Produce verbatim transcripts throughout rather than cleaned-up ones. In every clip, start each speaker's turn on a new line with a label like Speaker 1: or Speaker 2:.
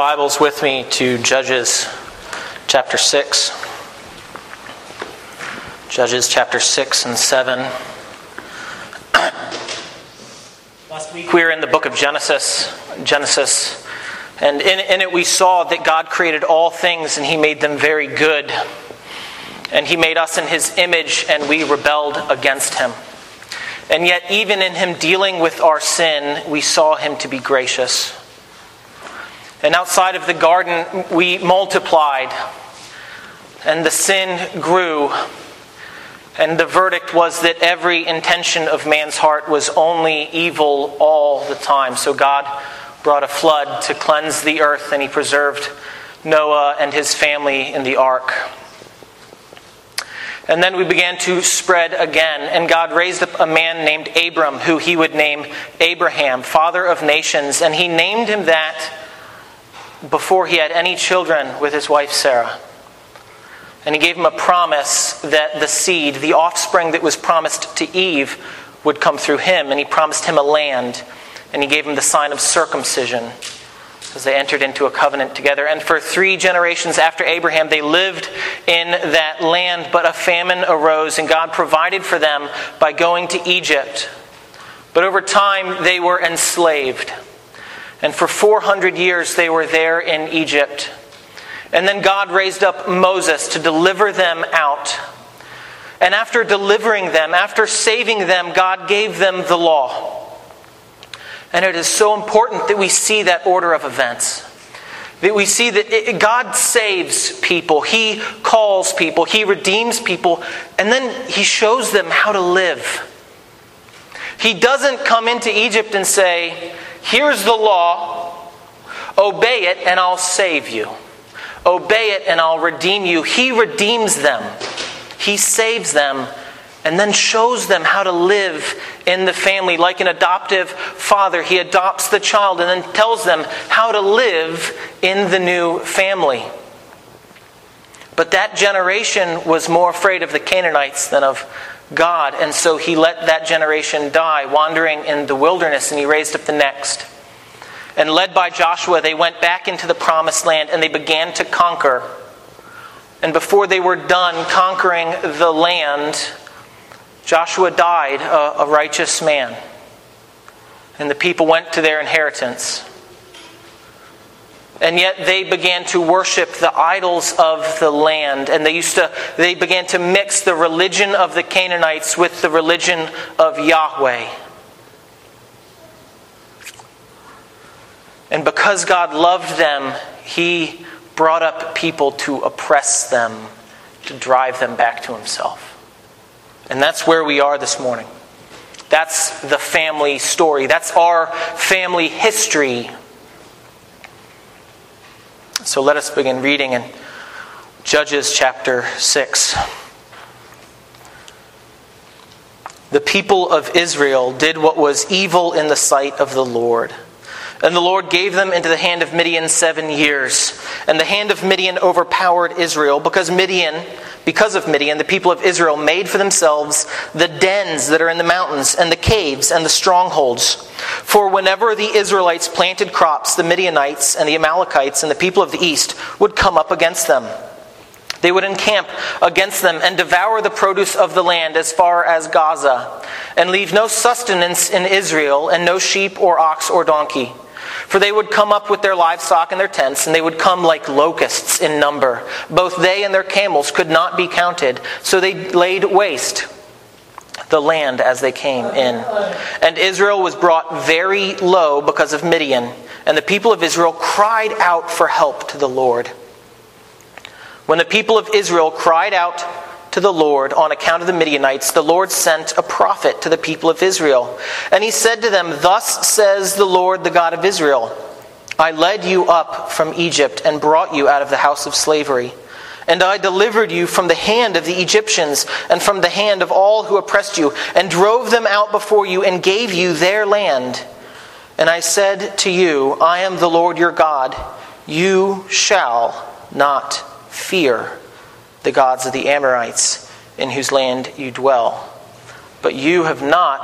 Speaker 1: Bibles with me to Judges chapter six. Judges chapter six and seven. Last week we were in the book of Genesis. Genesis. And in, in it we saw that God created all things and He made them very good. And He made us in His image and we rebelled against Him. And yet even in Him dealing with our sin, we saw Him to be gracious. And outside of the garden, we multiplied, and the sin grew. And the verdict was that every intention of man's heart was only evil all the time. So God brought a flood to cleanse the earth, and He preserved Noah and his family in the ark. And then we began to spread again, and God raised up a man named Abram, who He would name Abraham, father of nations. And He named him that before he had any children with his wife Sarah. And He gave him a promise that the seed, the offspring that was promised to Eve, would come through him. And He promised him a land. And He gave him the sign of circumcision as they entered into a covenant together. And for three generations after Abraham, they lived in that land. But a famine arose, and God provided for them by going to Egypt. But over time, they were enslaved. And for four hundred years they were there in Egypt. And then God raised up Moses to deliver them out. And after delivering them, after saving them, God gave them the law. And it is so important that we see that order of events. That we see that it, God saves people. He calls people. He redeems people. And then He shows them how to live. He doesn't come into Egypt and say, "Here's the law, obey it and I'll save you. Obey it and I'll redeem you." He redeems them. He saves them and then shows them how to live in the family. Like an adoptive father, He adopts the child and then tells them how to live in the new family. But that generation was more afraid of the Canaanites than of God, and so He let that generation die, wandering in the wilderness, and He raised up the next. And led by Joshua, they went back into the promised land, and they began to conquer. And before they were done conquering the land, Joshua died, a, a righteous man. And the people went to their inheritance. And yet they began to worship the idols of the land. And they used to they began to mix the religion of the Canaanites with the religion of Yahweh. And because God loved them, He brought up people to oppress them, to drive them back to Himself. And that's where we are this morning. That's the family story. That's our family history. So let us begin reading in Judges chapter six. The people of Israel did what was evil in the sight of the Lord. And the Lord gave them into the hand of Midian seven years. And the hand of Midian overpowered Israel, because Midian, because of Midian, the people of Israel made for themselves the dens that are in the mountains, and the caves, and the strongholds. For whenever the Israelites planted crops, the Midianites and the Amalekites and the people of the east would come up against them. They would encamp against them and devour the produce of the land as far as Gaza, and leave no sustenance in Israel, and no sheep or ox or donkey. For they would come up with their livestock and their tents, and they would come like locusts in number. Both they and their camels could not be counted, so they laid waste the land as they came in. And Israel was brought very low because of Midian, and the people of Israel cried out for help to the Lord. When the people of Israel cried out to the Lord on account of the Midianites, the Lord sent a prophet to the people of Israel. And he said to them, "Thus says the Lord, the God of Israel, I led you up from Egypt and brought you out of the house of slavery. And I delivered you from the hand of the Egyptians and from the hand of all who oppressed you, and drove them out before you and gave you their land. And I said to you, I am the Lord your God. You shall not fear the gods of the Amorites in whose land you dwell. But you have not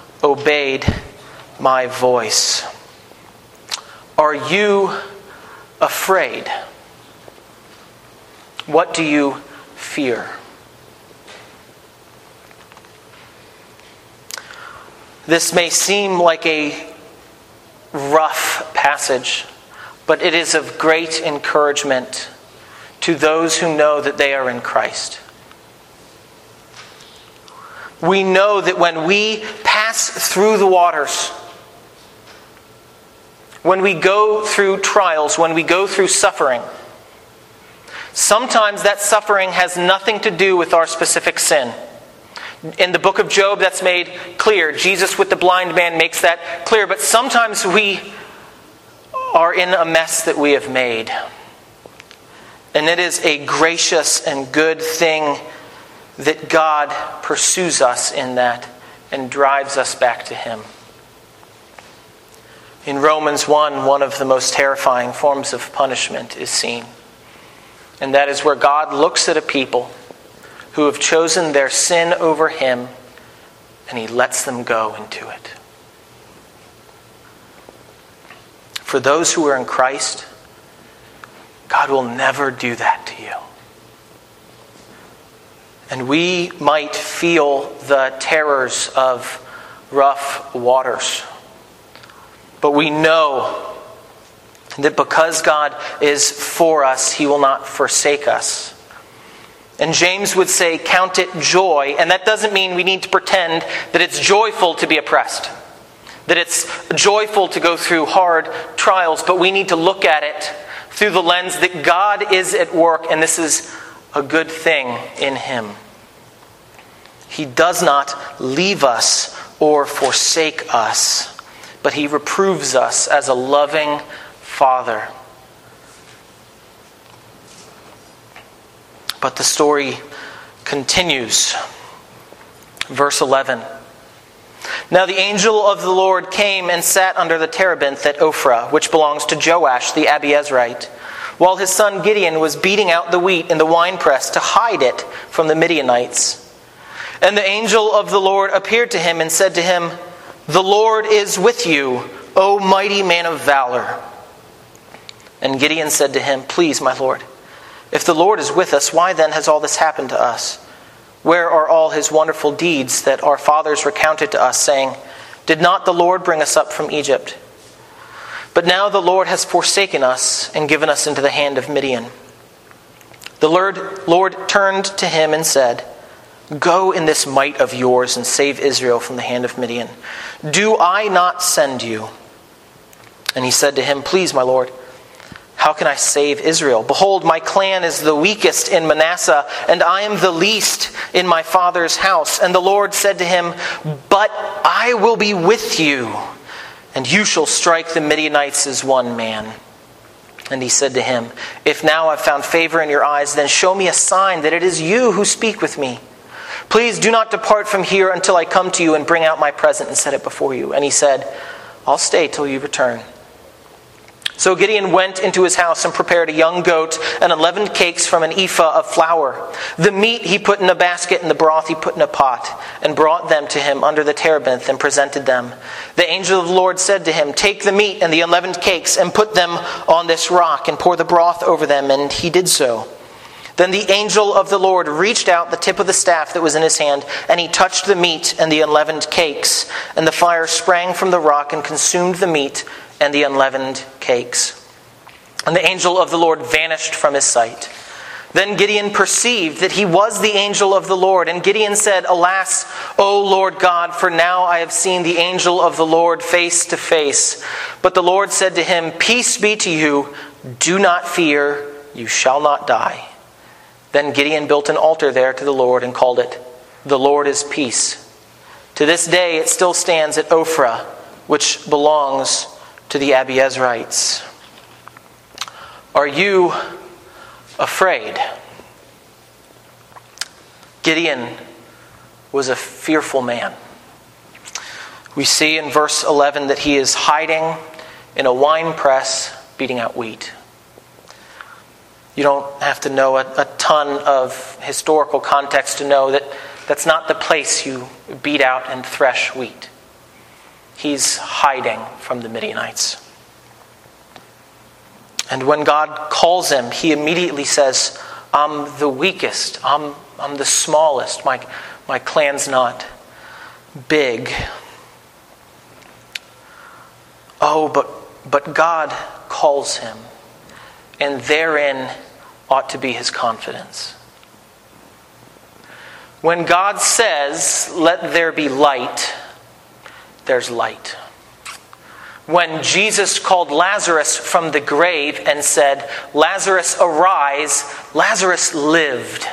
Speaker 1: obeyed my voice. Are you afraid? What do you fear? This may seem like a rough passage, but it is of great encouragement to those who know that they are in Christ. We know that when we pass through the waters, when we go through trials, when we go through suffering, sometimes that suffering has nothing to do with our specific sin. In the book of Job, that's made clear. Jesus with the blind man makes that clear. But sometimes we are in a mess that we have made. And it is a gracious and good thing that God pursues us in that and drives us back to Him. In Romans one, one of the most terrifying forms of punishment is seen. And that is where God looks at a people who have chosen their sin over Him, and He lets them go into it. For those who are in Christ, God will never do that to you. And we might feel the terrors of rough waters, but we know that because God is for us, He will not forsake us. And James would say, count it joy. And that doesn't mean we need to pretend that it's joyful to be oppressed, that it's joyful to go through hard trials, but we need to look at it through the lens that God is at work, and this is a good thing in Him. He does not leave us or forsake us, but He reproves us as a loving Father. But the story continues. Verse eleven. Now the angel of the Lord came and sat under the terebinth at Ophrah, which belongs to Joash the Abiezrite, while his son Gideon was beating out the wheat in the winepress to hide it from the Midianites. And the angel of the Lord appeared to him and said to him, "The Lord is with you, O mighty man of valor." And Gideon said to him, "Please, my Lord, if the Lord is with us, why then has all this happened to us? Where are all His wonderful deeds that our fathers recounted to us, saying, 'Did not the Lord bring us up from Egypt?' But now the Lord has forsaken us and given us into the hand of Midian." The Lord, Lord turned to him and said, "Go in this might of yours and save Israel from the hand of Midian. Do I not send you?" And he said to him, "Please, my Lord, how can I save Israel? Behold, my clan is the weakest in Manasseh, and I am the least in my father's house." And the Lord said to him, "But I will be with you, and you shall strike the Midianites as one man." And he said to him, "If now I've found favor in your eyes, then show me a sign that it is you who speak with me. Please do not depart from here until I come to you and bring out my present and set it before you." And he said, "I'll stay till you return." So Gideon went into his house and prepared a young goat and unleavened cakes from an ephah of flour. The meat he put in a basket and the broth he put in a pot, and brought them to him under the terebinth and presented them. The angel of the Lord said to him, "Take the meat and the unleavened cakes and put them on this rock and pour the broth over them." And he did so. Then the angel of the Lord reached out the tip of the staff that was in his hand, and he touched the meat and the unleavened cakes. And the fire sprang from the rock and consumed the meat and the unleavened cakes. And the angel of the Lord vanished from his sight. Then Gideon perceived that he was the angel of the Lord. And Gideon said, "Alas, O Lord God, for now I have seen the angel of the Lord face to face." But the Lord said to him, "Peace be to you. Do not fear. You shall not die." Then Gideon built an altar there to the Lord and called it, "The Lord is Peace." To this day it still stands at Ophrah, which belongs to the Abiezrites. Are you afraid? Gideon was a fearful man. We see in verse eleven that he is hiding in a wine press beating out wheat. You don't have to know a, a ton of historical context to know that that's not the place you beat out and thresh wheat. He's hiding from the Midianites. And when God calls him, he immediately says, I'm the weakest. I'm, I'm the smallest. My, my clan's not big. Oh, but, but God calls him. And therein ought to be his confidence. When God says, let there be light, there's light. When Jesus called Lazarus from the grave and said, Lazarus, arise, Lazarus lived.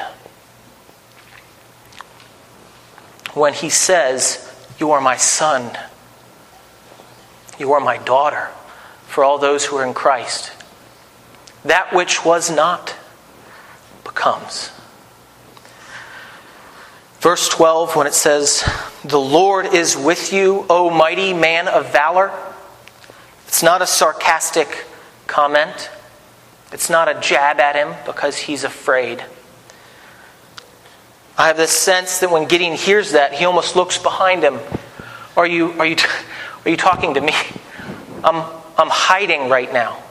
Speaker 1: When he says, you are my son, you are my daughter, for all those who are in Christ, that which was not becomes. Verse twelve, when it says, the Lord is with you, O mighty man of valor. It's not a sarcastic comment. It's not a jab at him because he's afraid. I have this sense that when Gideon hears that, he almost looks behind him. Are you, are you, are you talking to me? I'm, I'm hiding right now.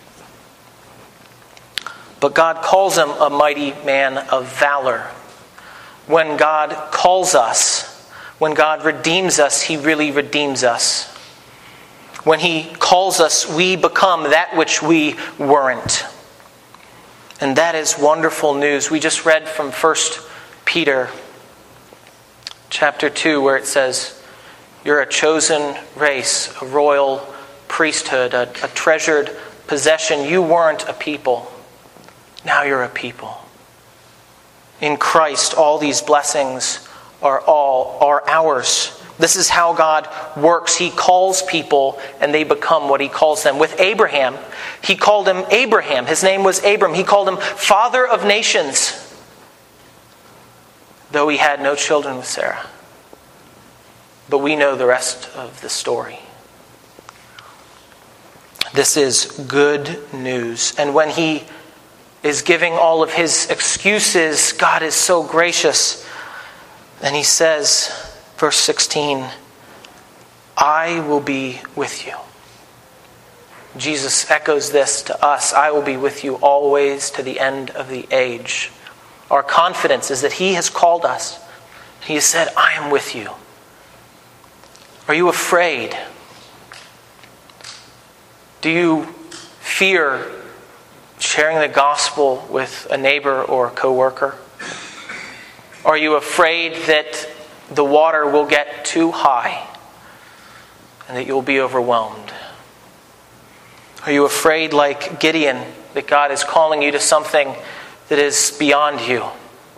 Speaker 1: But God calls him a mighty man of valor. When God calls us, when God redeems us, he really redeems us. When he calls us, we become that which we weren't. And that is wonderful news. We just read from First Peter chapter two, where it says, you're a chosen race, a royal priesthood, a, a treasured possession. You weren't a people. Now you're a people. In Christ, all these blessings are all are ours. This is how God works. He calls people and they become what he calls them. With Abraham, he called him Abraham. His name was Abram. He called him Father of Nations, though he had no children with Sarah. But we know the rest of the story. This is good news. And when he is giving all of his excuses, God is so gracious. And he says, verse sixteen, I will be with you. Jesus echoes this to us. I will be with you always to the end of the age. Our confidence is that he has called us. He has said, I am with you. Are you afraid? Do you fear sharing the gospel with a neighbor or a coworker? Are you afraid that the water will get too high and that you'll be overwhelmed? Are you afraid, like Gideon, that God is calling you to something that is beyond you?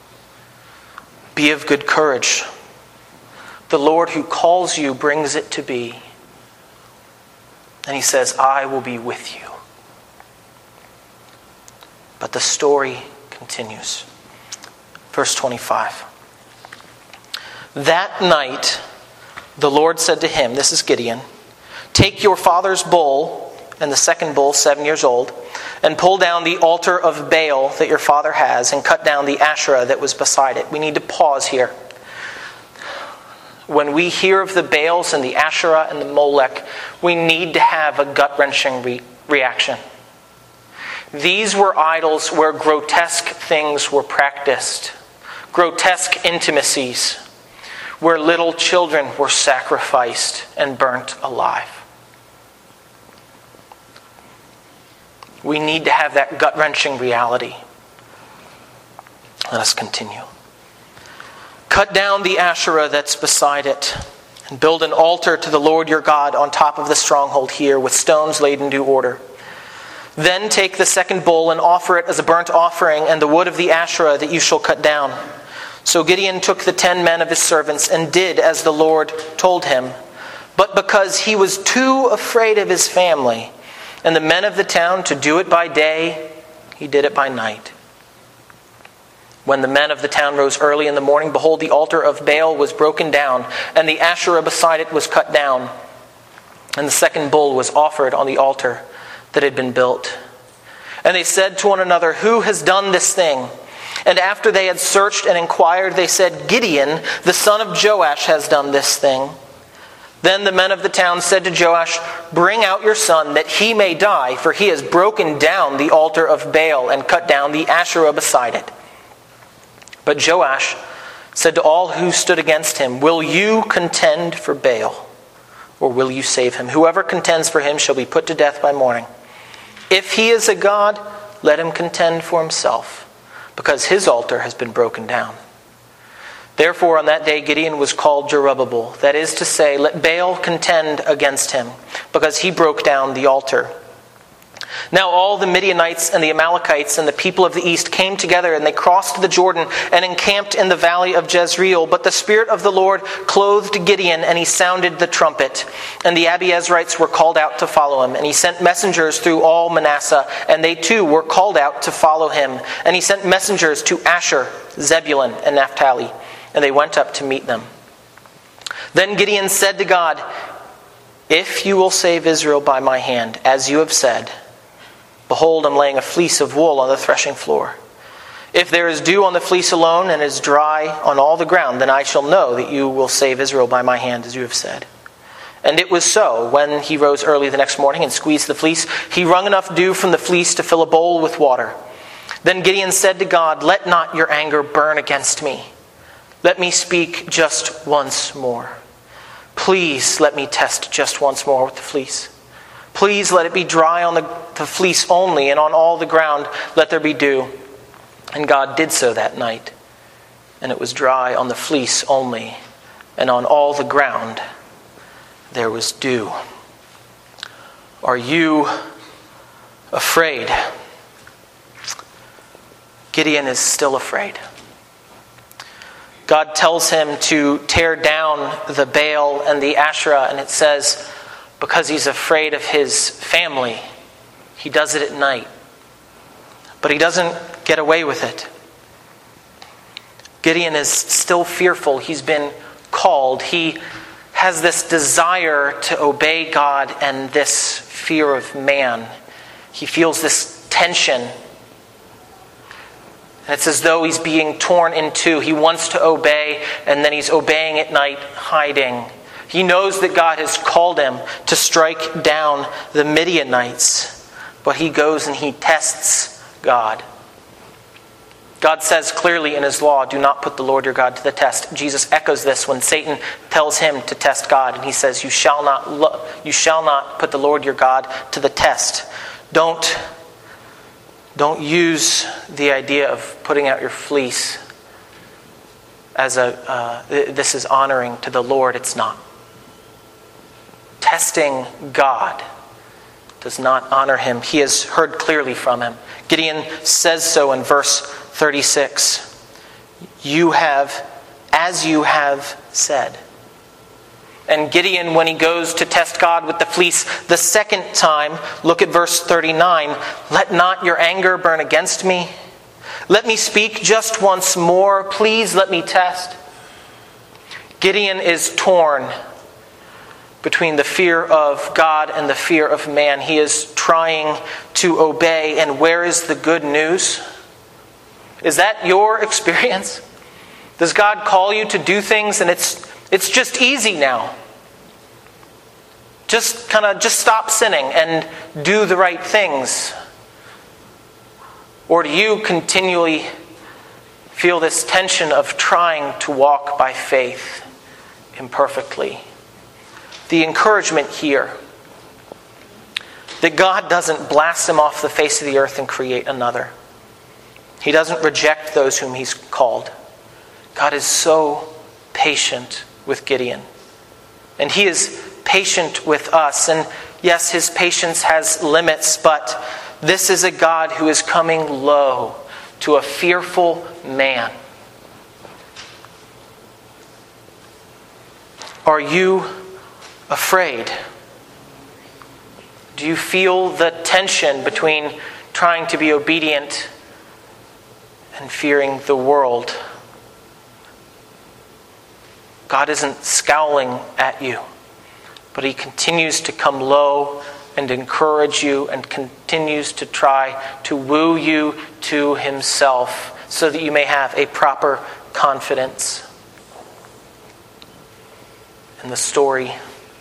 Speaker 1: Be of good courage. The Lord who calls you brings it to be. And he says, I will be with you. But the story continues. Verse twenty-five. That night, the Lord said to him, this is Gideon, take your father's bull, and the second bull, seven years old, and pull down the altar of Baal that your father has, and cut down the Asherah that was beside it. We need to pause here. When we hear of the Baals and the Asherah and the Molech, we need to have a gut-wrenching re- reaction. These were idols where grotesque things were practiced, grotesque intimacies, where little children were sacrificed and burnt alive. We need to have that gut-wrenching reality. Let us continue. Cut down the Asherah that's beside it, and build an altar to the Lord your God on top of the stronghold here, with stones laid in due order. Then take the second bull and offer it as a burnt offering, and the wood of the Asherah that you shall cut down. So Gideon took the ten men of his servants and did as the Lord told him. But because he was too afraid of his family and the men of the town to do it by day, he did it by night. When the men of the town rose early in the morning, behold, the altar of Baal was broken down, and the Asherah beside it was cut down. And the second bull was offered on the altar that had been built. And they said to one another, who has done this thing? And after they had searched and inquired, they said, Gideon, the son of Joash, has done this thing. Then the men of the town said to Joash, "Bring out your son, that he may die, for he has broken down the altar of Baal and cut down the Asherah beside it." But Joash said to all who stood against him, "Will you contend for Baal, or will you save him? Whoever contends for him shall be put to death by morning. If he is a god, let him contend for himself, because his altar has been broken down." Therefore on that day Gideon was called Jerubbaal, that is to say, let Baal contend against him, because he broke down the altar. Now all the Midianites and the Amalekites and the people of the east came together, and they crossed the Jordan and encamped in the valley of Jezreel. But the Spirit of the Lord clothed Gideon, and he sounded the trumpet. And the Abiezrites were called out to follow him. And he sent messengers through all Manasseh, and they too were called out to follow him. And he sent messengers to Asher, Zebulun, and Naphtali, and they went up to meet them. Then Gideon said to God, "If you will save Israel by my hand, as you have said, behold, I'm laying a fleece of wool on the threshing floor. If there is dew on the fleece alone and is dry on all the ground, then I shall know that you will save Israel by my hand, as you have said." And it was so. When he rose early the next morning and squeezed the fleece, he wrung enough dew from the fleece to fill a bowl with water. Then Gideon said to God, "Let not your anger burn against me. Let me speak just once more. Please let me test just once more with the fleece. Please let it be dry on the, the fleece only, and on all the ground let there be dew." And God did so that night. And it was dry on the fleece only, and on all the ground there was dew. Are you afraid? Gideon is still afraid. God tells him to tear down the Baal and the Asherah, and it says, because he's afraid of his family, he does it at night. But he doesn't get away with it. Gideon is still fearful. He's been called. He has this desire to obey God and this fear of man. He feels this tension. And it's as though he's being torn in two. He wants to obey, and then he's obeying at night, hiding. He knows that God has called him to strike down the Midianites, but he goes and he tests God. God says clearly in his law, "Do not put the Lord your God to the test." Jesus echoes this when Satan tells him to test God, and he says, "You shall not lo- you shall not put the Lord your God to the test." Don't Don't use the idea of putting out your fleece as a, uh, this is honoring to the Lord. It's not. Testing God does not honor him. He has heard clearly from him. Gideon says so in verse thirty-six. You have, as you have said. And Gideon, when he goes to test God with the fleece the second time, look at verse thirty-nine. "Let not your anger burn against me. Let me speak just once more. Please let me test." Gideon is torn between the fear of God and the fear of man. He is trying to obey. And where is the good news? Is that your experience? Does God call you to do things and it's It's just easy now? Just kind of just stop sinning and do the right things? Or do you continually feel this tension of trying to walk by faith imperfectly? The encouragement here that God doesn't blast him off the face of the earth and create another. He doesn't reject those whom he's called. God is so patient with Gideon. And he is patient with us. And yes, his patience has limits, but this is a God who is coming low to a fearful man. Are you afraid? Do you feel the tension between trying to be obedient and fearing the world? God isn't scowling at you, but he continues to come low and encourage you and continues to try to woo you to himself so that you may have a proper confidence. And the story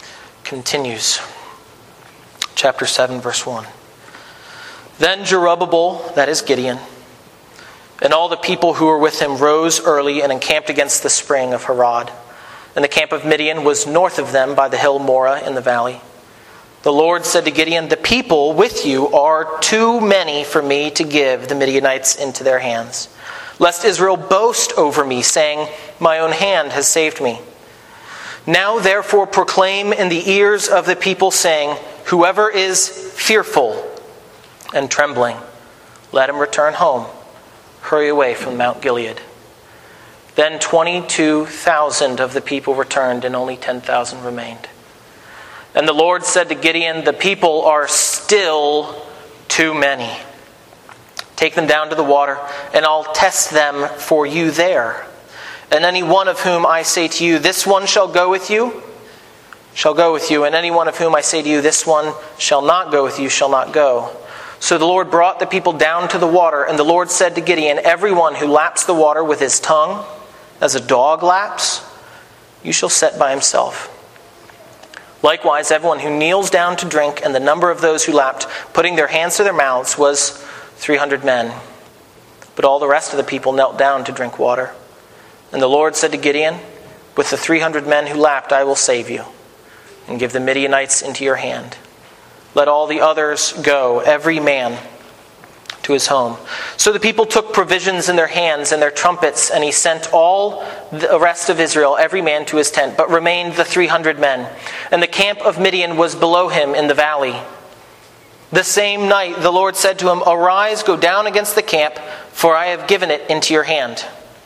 Speaker 1: continues. Chapter seven, verse one. Then Jerubbaal, that is Gideon, and all the people who were with him rose early and encamped against the spring of Harod. And the camp of Midian was north of them by the hill Morah in the valley. The Lord said to Gideon, "The people with you are too many for me to give the Midianites into their hands, lest Israel boast over me, saying, 'My own hand has saved me.' Now therefore proclaim in the ears of the people, saying, 'Whoever is fearful and trembling, let him return home. Hurry away from Mount Gilead.' Then twenty-two thousand of the people returned, and only ten thousand remained. And the Lord said to Gideon, 'The people are still too many. Take them down to the water, and I'll test them for you there. And any one of whom I say to you, this one shall go with you, shall go with you. And any one of whom I say to you, this one shall not go with you, shall not go.' So the Lord brought the people down to the water, and the Lord said to Gideon, 'Everyone who laps the water with his tongue, as a dog laps, you shall set by himself. Likewise, everyone who kneels down to drink, and the number of those who lapped, putting their hands to their mouths, was three hundred men. But all the rest of the people knelt down to drink water. And the Lord said to Gideon, 'With the three hundred men who lapped, I will save you, and give the Midianites into your hand. Let all the others go, every man to his home.' So the people took provisions in their hands and their trumpets, and he sent all the rest of Israel, every man to his tent, but remained the three hundred men. And the camp of Midian was below him in the valley. The same night the Lord said to him, 'Arise, go down against the camp, for I have given it into your hand.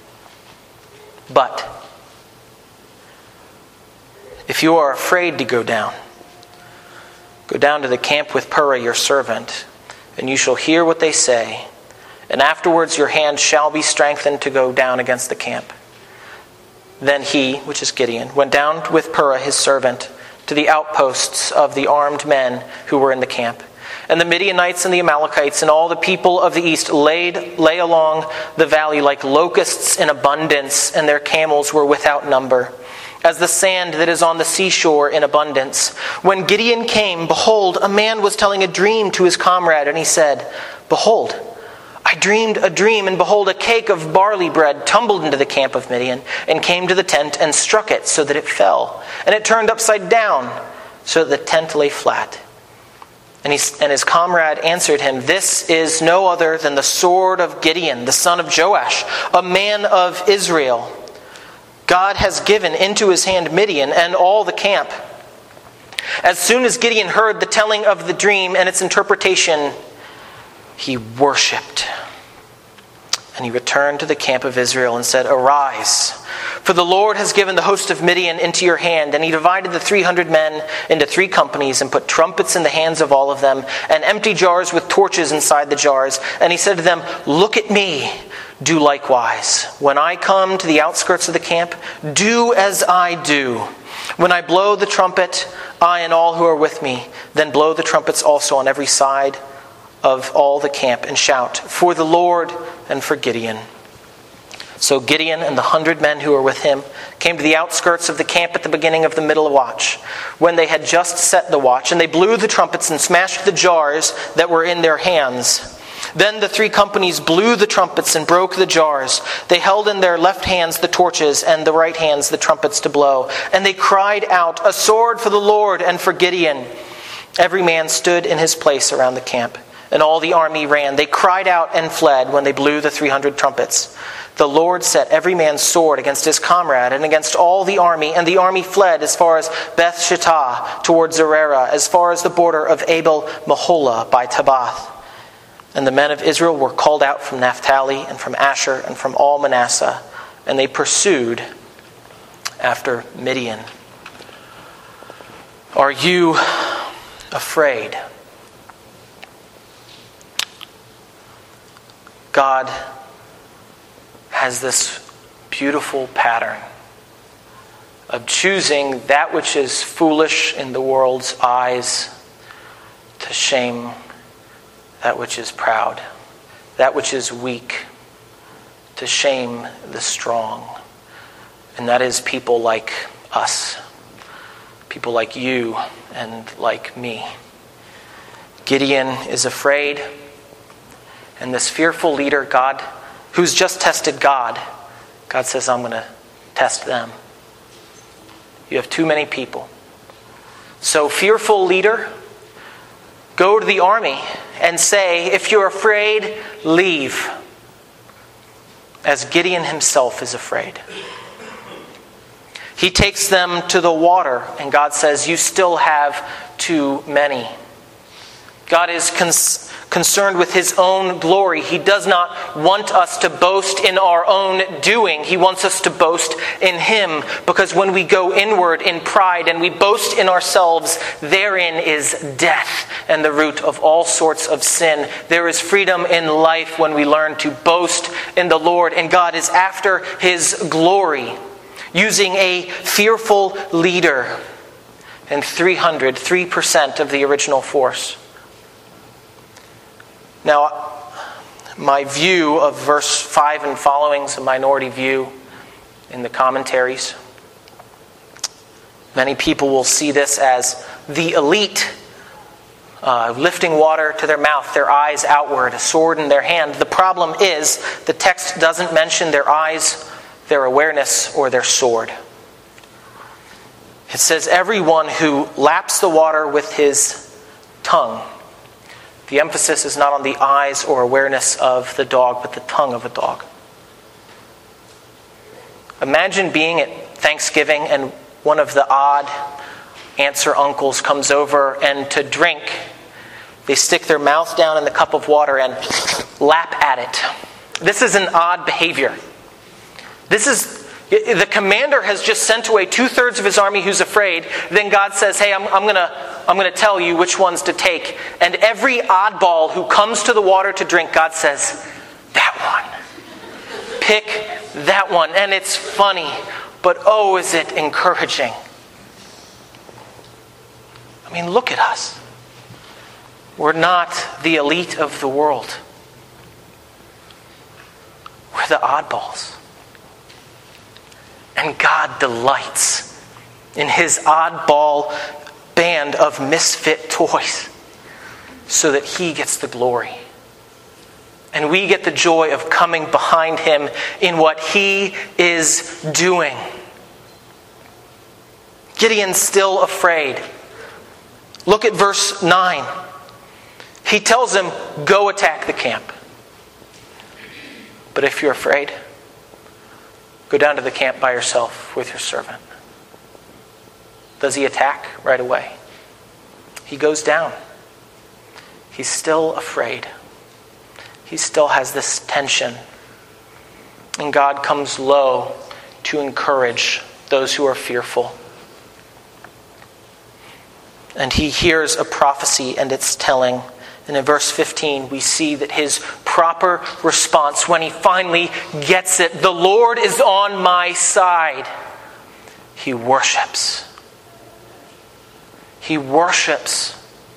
Speaker 1: But if you are afraid to go down, go down to the camp with Purah your servant, and you shall hear what they say. And afterwards your hand shall be strengthened to go down against the camp.' Then he," which is Gideon, "went down with Purah his servant to the outposts of the armed men who were in the camp. And the Midianites and the Amalekites and all the people of the east laid, lay along the valley like locusts in abundance, and their camels were without number, as the sand that is on the seashore in abundance. When Gideon came, behold, a man was telling a dream to his comrade, and he said, 'Behold, I dreamed a dream, and behold, a cake of barley bread tumbled into the camp of Midian, and came to the tent, and struck it, so that it fell. And it turned upside down, so that the tent lay flat.' And, he, and his comrade answered him, 'This is no other than the sword of Gideon, the son of Joash, a man of Israel. God has given into his hand Midian and all the camp.' As soon as Gideon heard the telling of the dream and its interpretation, he worshipped. And he returned to the camp of Israel and said, 'Arise, for the Lord has given the host of Midian into your hand.' And he divided the three hundred men into three companies and put trumpets in the hands of all of them and empty jars with torches inside the jars. And he said to them, 'Look at me, do likewise. When I come to the outskirts of the camp, do as I do. When I blow the trumpet, I and all who are with me, then blow the trumpets also on every side of all the camp, and shout, for the Lord and for Gideon.' So Gideon and the hundred men who were with him came to the outskirts of the camp at the beginning of the middle watch, when they had just set the watch, and they blew the trumpets and smashed the jars that were in their hands. Then the three companies blew the trumpets and broke the jars. They held in their left hands the torches, and the right hands the trumpets to blow. And they cried out, 'A sword for the Lord and for Gideon.' Every man stood in his place around the camp, and all the army ran. They cried out and fled when they blew the three hundred trumpets. The Lord set every man's sword against his comrade and against all the army, and the army fled as far as Beth Shittah toward Zererah, as far as the border of Abel Meholah by Tabath. And the men of Israel were called out from Naphtali and from Asher and from all Manasseh, and they pursued after Midian." Are you afraid? God has this beautiful pattern of choosing that which is foolish in the world's eyes to shame that which is proud, that which is weak to shame the strong. And that is people like us, People like you and like me. Gideon is afraid, and this fearful leader, God, who's just tested God, God says, I'm going to test them. You have too many people. So, fearful leader, go to the army and say, if you're afraid, leave. As Gideon himself is afraid. He takes them to the water, and God says, you still have too many. God is cons- concerned with his own glory. He does not want us to boast in our own doing. He wants us to boast in him, because when we go inward in pride and we boast in ourselves, therein is death and the root of all sorts of sin. There is freedom in life when we learn to boast in the Lord, and God is after his glory, using a fearful leader and three hundred, three percent of the original force. Now, my view of verse five and following is a minority view in the commentaries. Many people will see this as the elite, uh, lifting water to their mouth, their eyes outward, a sword in their hand. The problem is the text doesn't mention their eyes, their awareness, or their sword. It says, everyone who laps the water with his tongue. The emphasis is not on the eyes or awareness of the dog, but the tongue of a dog. Imagine being at Thanksgiving and one of the odd aunts or uncles comes over, and to drink, they stick their mouth down in the cup of water and lap at it. This is an odd behavior. This is, the commander has just sent away two-thirds of his army who's afraid. Then God says, hey, I'm, I'm going to I'm going to tell you which ones to take. And every oddball who comes to the water to drink, God says, that one. Pick that one. And it's funny, but oh, is it encouraging. I mean, look at us. We're not the elite of the world. We're the oddballs. And God delights in his oddball band of misfit toys so that he gets the glory. And we get the joy of coming behind him in what he is doing. Gideon's still afraid. Look at verse nine. He tells him, go attack the camp. But if you're afraid, go down to the camp by yourself with your servant. Does he attack right away? He goes down. He's still afraid. He still has this tension. And God comes low to encourage those who are fearful. And he hears a prophecy, and it's telling. And in verse fifteen, we see that his proper response, when he finally gets it, the Lord is on my side. He worships. He worships.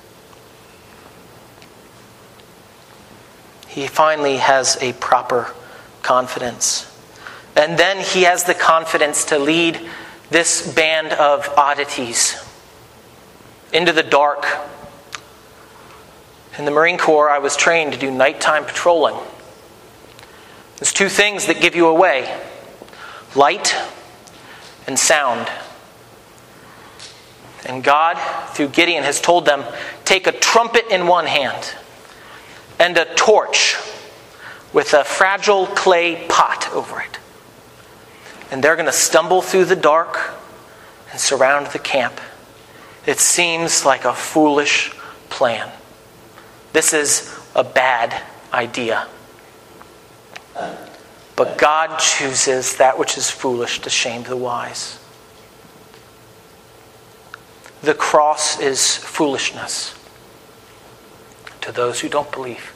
Speaker 1: He finally has a proper confidence. And then he has the confidence to lead this band of oddities into the dark. In the Marine Corps, I was trained to do nighttime patrolling. There's two things that give you away: light and sound. And God, through Gideon, has told them, take a trumpet in one hand and a torch with a fragile clay pot over it. And they're going to stumble through the dark and surround the camp. It seems like a foolish plan. This is a bad idea. But God chooses that which is foolish to shame the wise. The cross is foolishness to those who don't believe.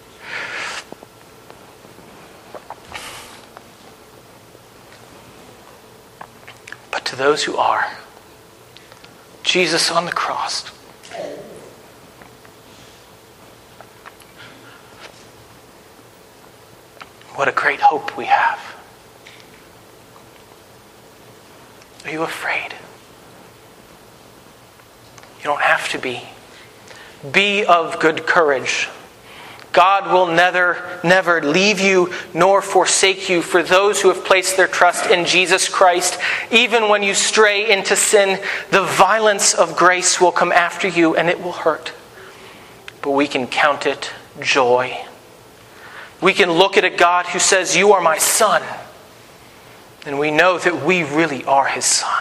Speaker 1: But to those who are, Jesus on the cross, what a great hope we have. Are you afraid? You don't have to be. Be of good courage. God will never, never leave you nor forsake you. For those who have placed their trust in Jesus Christ, even when you stray into sin, the violence of grace will come after you and it will hurt. But we can count it joy. We can look at a God who says, "You are my son." And we know that we really are his son.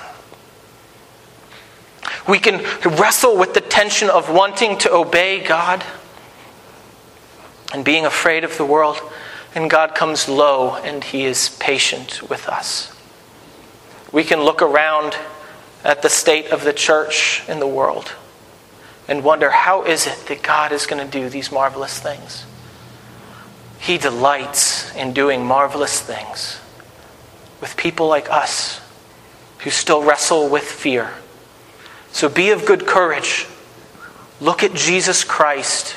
Speaker 1: We can wrestle with the tension of wanting to obey God and being afraid of the world. And God comes low and he is patient with us. We can look around at the state of the church in the world and wonder, how is it that God is going to do these marvelous things? He delights in doing marvelous things with people like us who still wrestle with fear. So be of good courage. Look at Jesus Christ.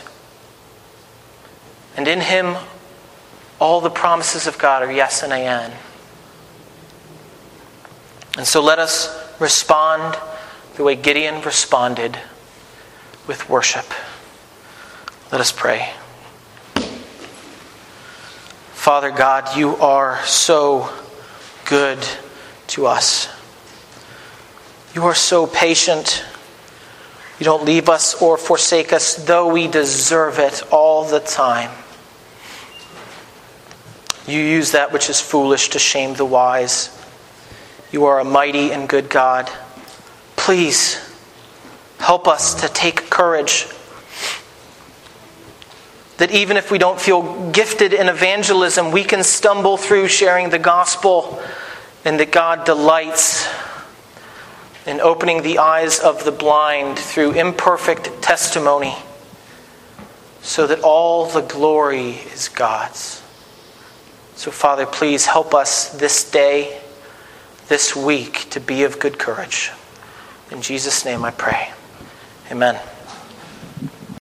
Speaker 1: And in him, all the promises of God are yes and amen. And so let us respond the way Gideon responded, with worship. Let us pray. Father God, you are so good to us. You are so patient. You don't leave us or forsake us, though we deserve it all the time. You use that which is foolish to shame the wise. You are a mighty and good God. Please help us to take courage. That even if we don't feel gifted in evangelism, we can stumble through sharing the gospel, and that God delights in opening the eyes of the blind through imperfect testimony, so that all the glory is God's. So, Father, please help us this day, this week, to be of good courage. In Jesus' name I pray. Amen.